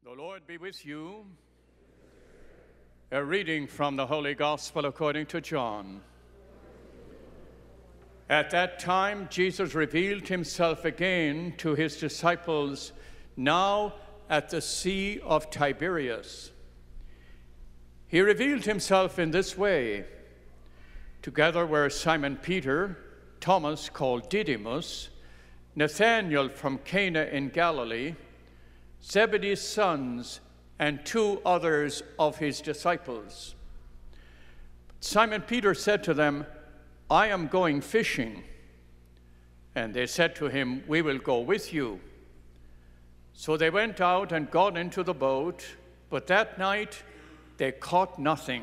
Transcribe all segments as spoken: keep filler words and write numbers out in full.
The Lord be with you. A reading from the Holy Gospel according to John. At that time, Jesus revealed himself again to his disciples, now at the Sea of Tiberias. He revealed himself in this way. Together were Simon Peter, Thomas called Didymus, Nathanael from Cana in Galilee, Zebedee's sons, and two others of his disciples. Simon Peter said to them, "I am going fishing." And they said to him, "We will go with you." So they went out and got into the boat, but that night they caught nothing.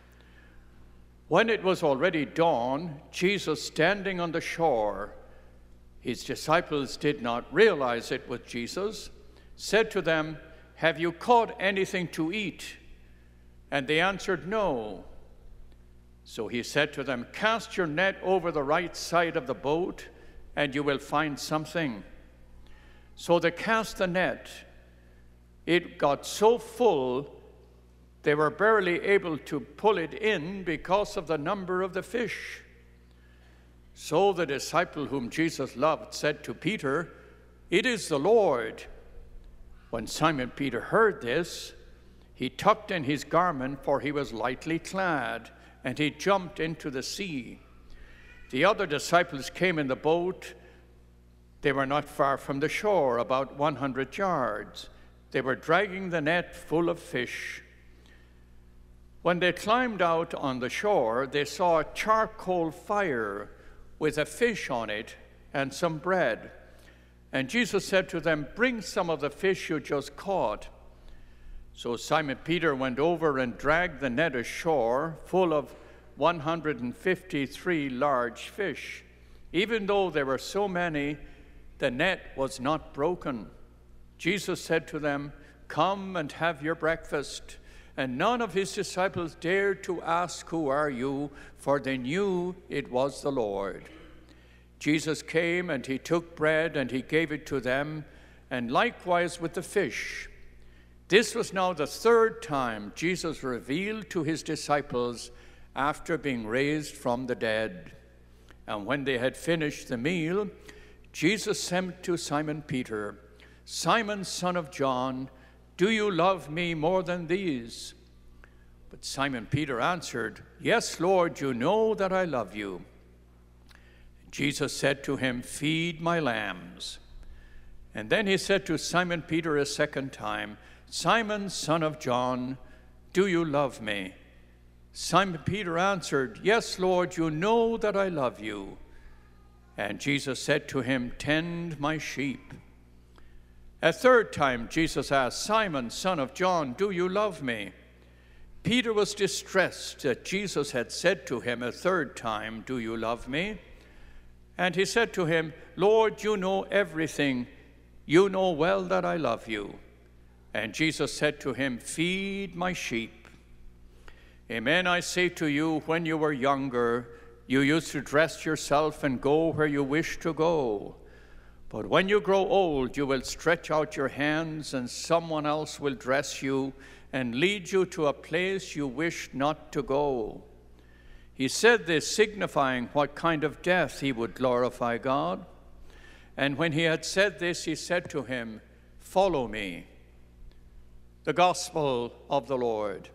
When it was already dawn, Jesus standing on the shore, his disciples did not realize it was Jesus, said to them, "Have you caught anything to eat?" And they answered, "No." So he said to them, "Cast your net over the right side of the boat, and you will find something." So they cast the net. It got so full, they were barely able to pull it in because of the number of the fish. So the disciple whom Jesus loved said to Peter, "It is the Lord." When Simon Peter heard this, he tucked in his garment, for he was lightly clad, and he jumped into the sea. The other disciples came in the boat. They were not far from the shore, about one hundred yards. They were dragging the net full of fish. When they climbed out on the shore, they saw a charcoal fire with a fish on it and some bread. And Jesus said to them, "Bring some of the fish you just caught." So Simon Peter went over and dragged the net ashore, full of one hundred fifty-three large fish. Even though there were so many, the net was not broken. Jesus said to them, "Come and have your breakfast." And none of his disciples dared to ask, "Who are you?" for they knew it was the Lord. Jesus came and he took bread and he gave it to them, and likewise with the fish. This was now the third time Jesus revealed to his disciples after being raised from the dead. And when they had finished the meal, Jesus said to Simon Peter, "Simon, son of John, do you love me more than these?" But Simon Peter answered, "Yes, Lord, you know that I love you." Jesus said to him, "Feed my lambs." And then he said to Simon Peter a second time, "Simon, son of John, do you love me?" Simon Peter answered, "Yes, Lord, you know that I love you." And Jesus said to him, "Tend my sheep." A third time Jesus asked, "Simon, son of John, do you love me?" Peter was distressed that Jesus had said to him a third time, "Do you love me?" And he said to him, "Lord, you know everything. You know well that I love you." And Jesus said to him, "Feed my sheep. Amen, I say to you, when you were younger, you used to dress yourself and go where you wished to go. But when you grow old, you will stretch out your hands, and someone else will dress you and lead you to a place you wish not to go." He said this, signifying what kind of death he would glorify God. And when he had said this, he said to him, "Follow me." The Gospel of the Lord.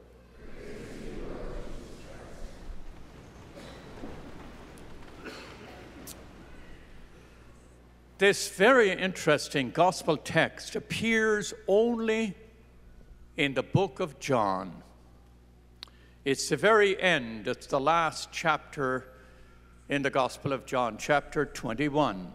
This very interesting gospel text appears only in the book of John. It's the very end, it's the last chapter in the Gospel of John, chapter twenty-one.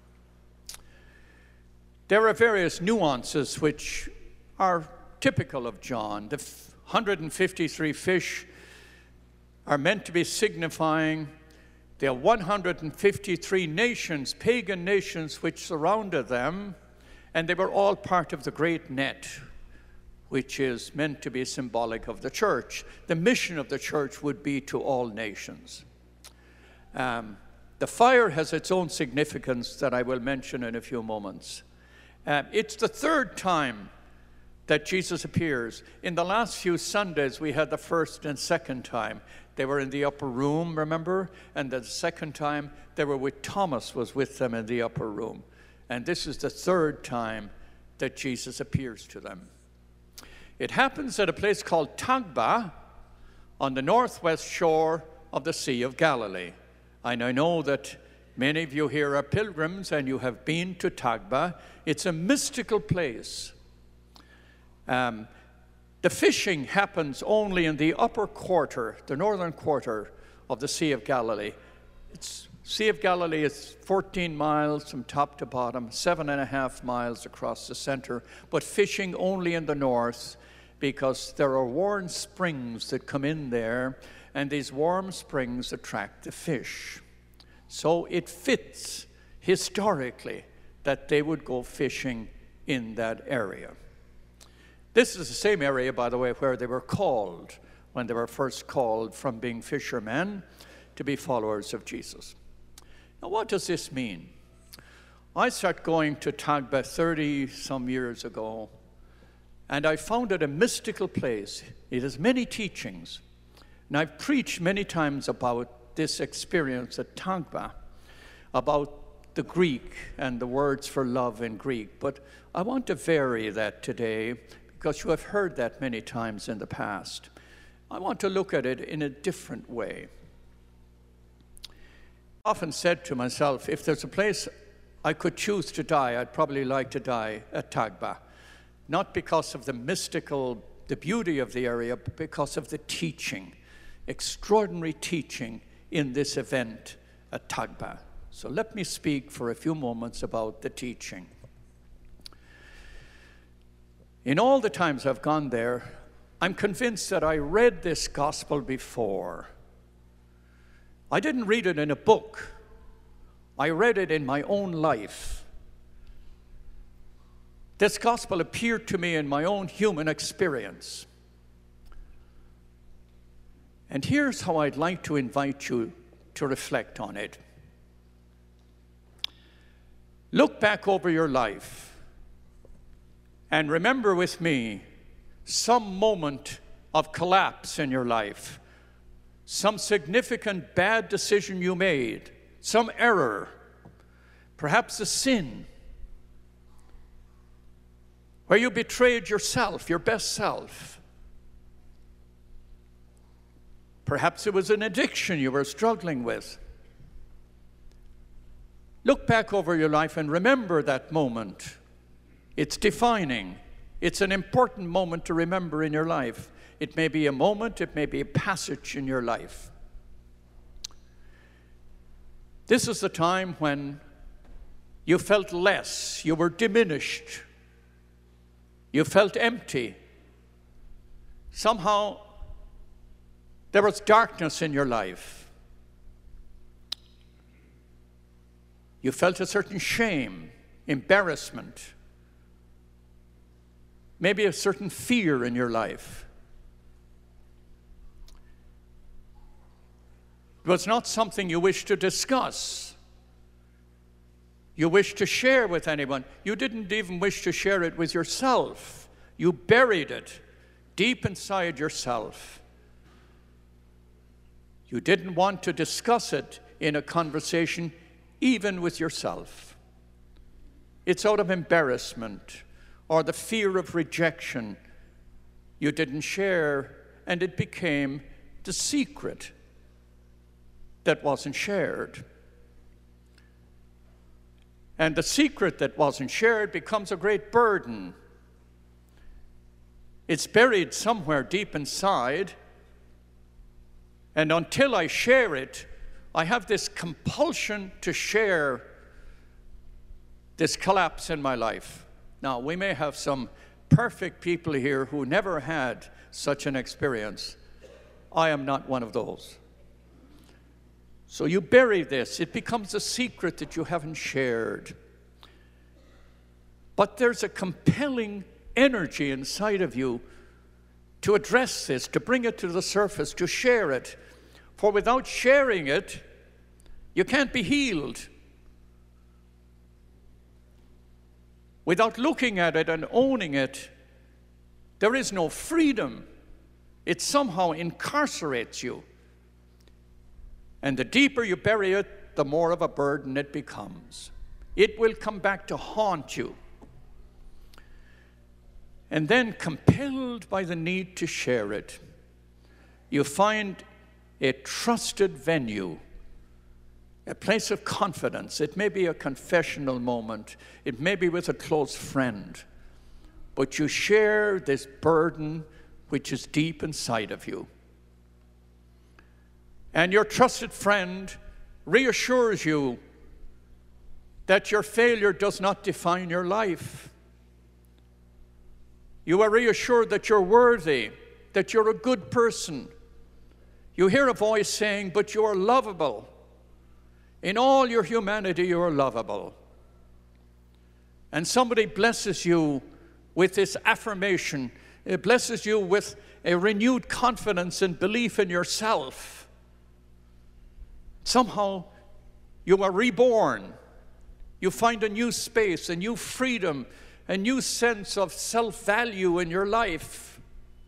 There are various nuances which are typical of John. The one hundred fifty-three fish are meant to be signifying the one hundred fifty-three nations, pagan nations, which surrounded them, and they were all part of the great net, which is meant to be symbolic of the church. The mission of the church would be to all nations. Um, the fire has its own significance that I will mention in a few moments. Um, it's the third time that Jesus appears. In the last few Sundays, we had the first and second time. They were in the upper room, remember? And the second time, they were with Thomas, was with them in the upper room. And this is the third time that Jesus appears to them. It happens at a place called Tagba on the northwest shore of the Sea of Galilee. And I know that many of you here are pilgrims and you have been to Tagba. It's a mystical place. Um, the fishing happens only in the upper quarter, the northern quarter of the Sea of Galilee. It's Sea of Galilee is fourteen miles from top to bottom, seven and a half miles across the center, but fishing only in the north because there are warm springs that come in there, and these warm springs attract the fish. So it fits historically that they would go fishing in that area. This is the same area, by the way, where they were called when they were first called from being fishermen to be followers of Jesus. Now, what does this mean? I started going to Tagba thirty some years ago, and I found it a mystical place. It has many teachings, and I've preached many times about this experience at Tagba, about the Greek and the words for love in Greek. But I want to vary that today because you have heard that many times in the past. I want to look at it in a different way. I often said to myself, if there's a place I could choose to die, I'd probably like to die at Tagba. Not because of the mystical, the beauty of the area, but because of the teaching, extraordinary teaching in this event at Tagba. So let me speak for a few moments about the teaching. In all the times I've gone there, I'm convinced that I read this gospel before. I didn't read it in a book. I read it in my own life. This gospel appeared to me in my own human experience. And here's how I'd like to invite you to reflect on it. Look back over your life and remember with me some moment of collapse in your life, some significant bad decision you made, some error, perhaps a sin, where you betrayed yourself, your best self. Perhaps it was an addiction you were struggling with. Look back over your life and remember that moment. It's defining. It's an important moment to remember in your life. It may be a moment, it may be a passage in your life. This is the time when you felt less, you were diminished, you felt empty. Somehow there was darkness in your life. You felt a certain shame, embarrassment, maybe a certain fear in your life. It was not something you wished to discuss. You wished to share with anyone. You didn't even wish to share it with yourself. You buried it deep inside yourself. You didn't want to discuss it in a conversation, even with yourself. It's out of embarrassment or the fear of rejection. You didn't share, and it became the secret that wasn't shared. And the secret that wasn't shared becomes a great burden. It's buried somewhere deep inside, and until I share it, I have this compulsion to share this collapse in my life. Now, we may have some perfect people here who never had such an experience. I am not one of those. So you bury this. It becomes a secret that you haven't shared. But there's a compelling energy inside of you to address this, to bring it to the surface, to share it. For without sharing it, you can't be healed. Without looking at it and owning it, There is no freedom. It somehow incarcerates you. And the deeper you bury it, the more of a burden it becomes. It will come back to haunt you. And then, compelled by the need to share it, you find a trusted venue, a place of confidence. It may be a confessional moment. It may be with a close friend. But you share this burden which is deep inside of you. And your trusted friend reassures you that your failure does not define your life. You are reassured that you're worthy, that you're a good person. You hear a voice saying, but you are lovable. In all your humanity, you are lovable. And somebody blesses you with this affirmation. It blesses you with a renewed confidence and belief in yourself. Somehow, you are reborn. You find a new space, a new freedom, a new sense of self-value in your life.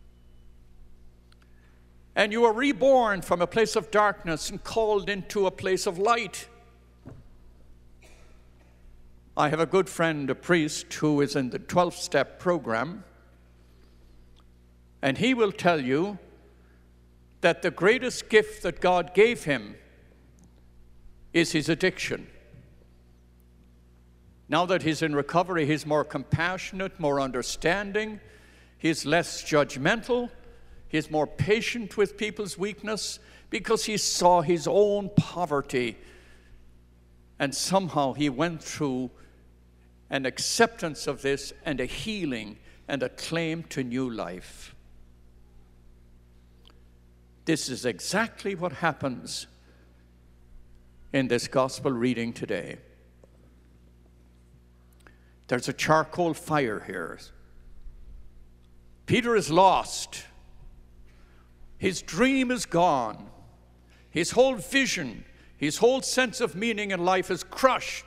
And you are reborn from a place of darkness and called into a place of light. I have a good friend, a priest, who is in the twelve-step program, and he will tell you that the greatest gift that God gave him is his addiction. Now that he's in recovery, he's more compassionate, more understanding, he's less judgmental, he's more patient with people's weakness because he saw his own poverty, and somehow he went through an acceptance of this and a healing and a claim to new life. This is exactly what happens in this gospel reading today. There's a charcoal fire here. Peter is lost. His dream is gone. His whole vision, his whole sense of meaning in life is crushed.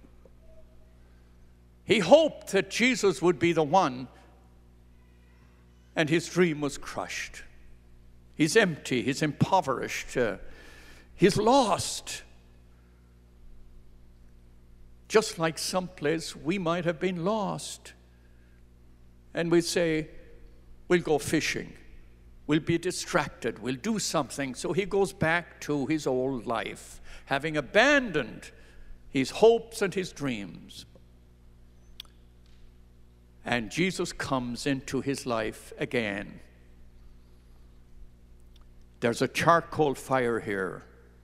He hoped that Jesus would be the one, and his dream was crushed. He's empty, he's impoverished, uh, he's lost. Just like someplace we might have been lost. And we say, we'll go fishing. We'll be distracted. We'll do something. So he goes back to his old life, having abandoned his hopes and his dreams. And Jesus comes into his life again. There's a charcoal fire here.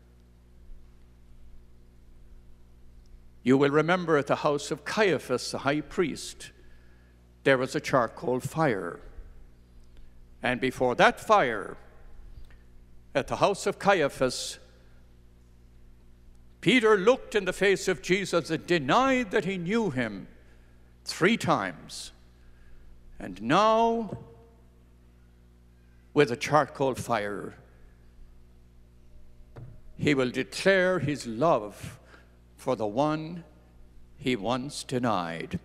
You will remember at the house of Caiaphas, the high priest, there was a charcoal fire. And before that fire, at the house of Caiaphas, Peter looked in the face of Jesus and denied that he knew him three times. And now, with a charcoal fire, he will declare his love for the one he once denied.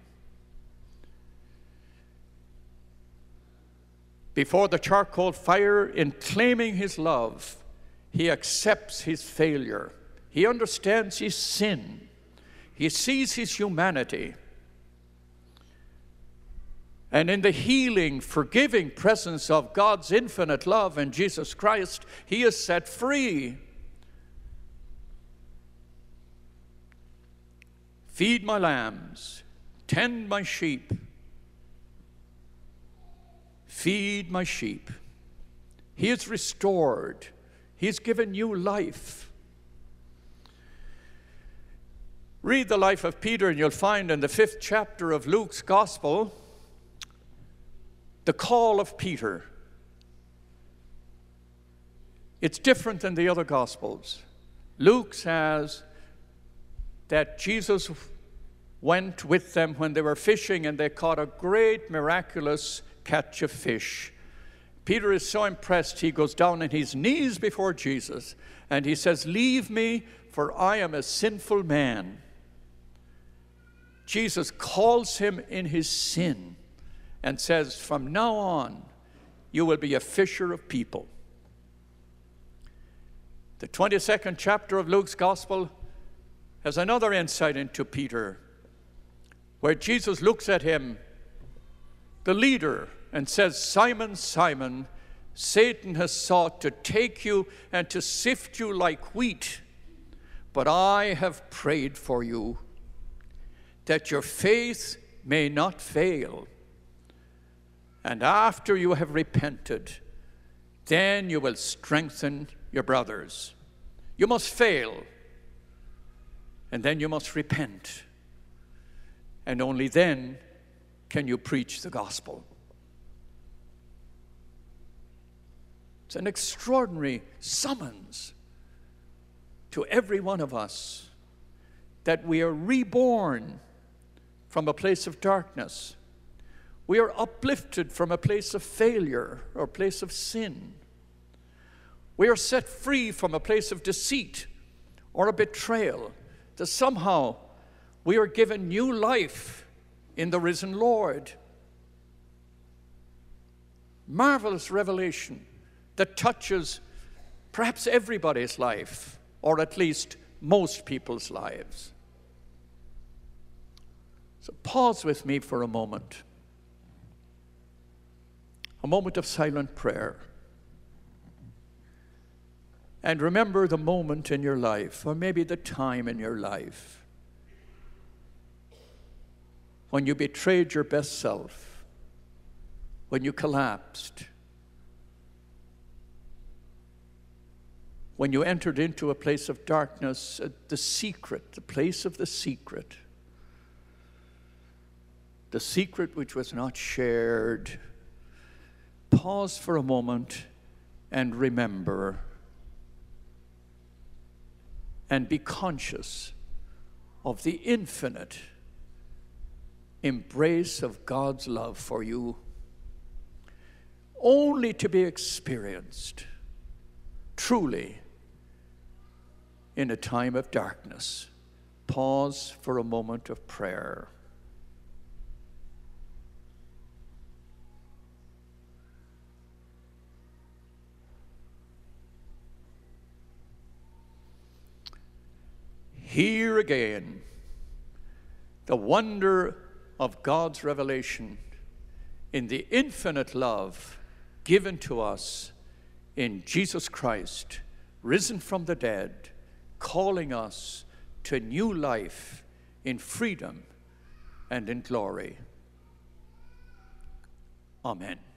Before the charcoal fire, in claiming his love, he accepts his failure. He understands his sin. He sees his humanity. And in the healing, forgiving presence of God's infinite love in Jesus Christ, he is set free. Feed my lambs, tend my sheep. Feed my sheep. He is restored. He is given new life. Read the life of Peter and you'll find in the fifth chapter of Luke's gospel the call of Peter. It's different than the other gospels. Luke says that Jesus went with them when they were fishing and they caught a great miraculous catch of fish. Peter is so impressed, he goes down on his knees before Jesus and he says, "Leave me, for I am a sinful man." Jesus calls him in his sin and says, from now on, you will be a fisher of people. The twenty-second chapter of Luke's Gospel has another insight into Peter, where Jesus looks at him, the leader, and says, Simon, Simon, Satan has sought to take you and to sift you like wheat, but I have prayed for you, that your faith may not fail. And after you have repented, then you will strengthen your brothers. You must fail, and then you must repent. And only then can you preach the gospel. It's an extraordinary summons to every one of us that we are reborn from a place of darkness. We are uplifted from a place of failure or a place of sin. We are set free from a place of deceit or a betrayal, that somehow we are given new life in the risen Lord. Marvelous revelation that touches perhaps everybody's life, or at least most people's lives. So pause with me for a moment. A moment of silent prayer. And remember the moment in your life, or maybe the time in your life, when you betrayed your best self, when you collapsed, when you entered into a place of darkness, the secret, the place of the secret, the secret which was not shared. Pause for a moment and remember, and be conscious of the infinite embrace of God's love for you, only to be experienced truly in a time of darkness. Pause for a moment of prayer. Here again, the wonder of God's revelation in the infinite love given to us in Jesus Christ, risen from the dead, calling us to new life in freedom and in glory. Amen.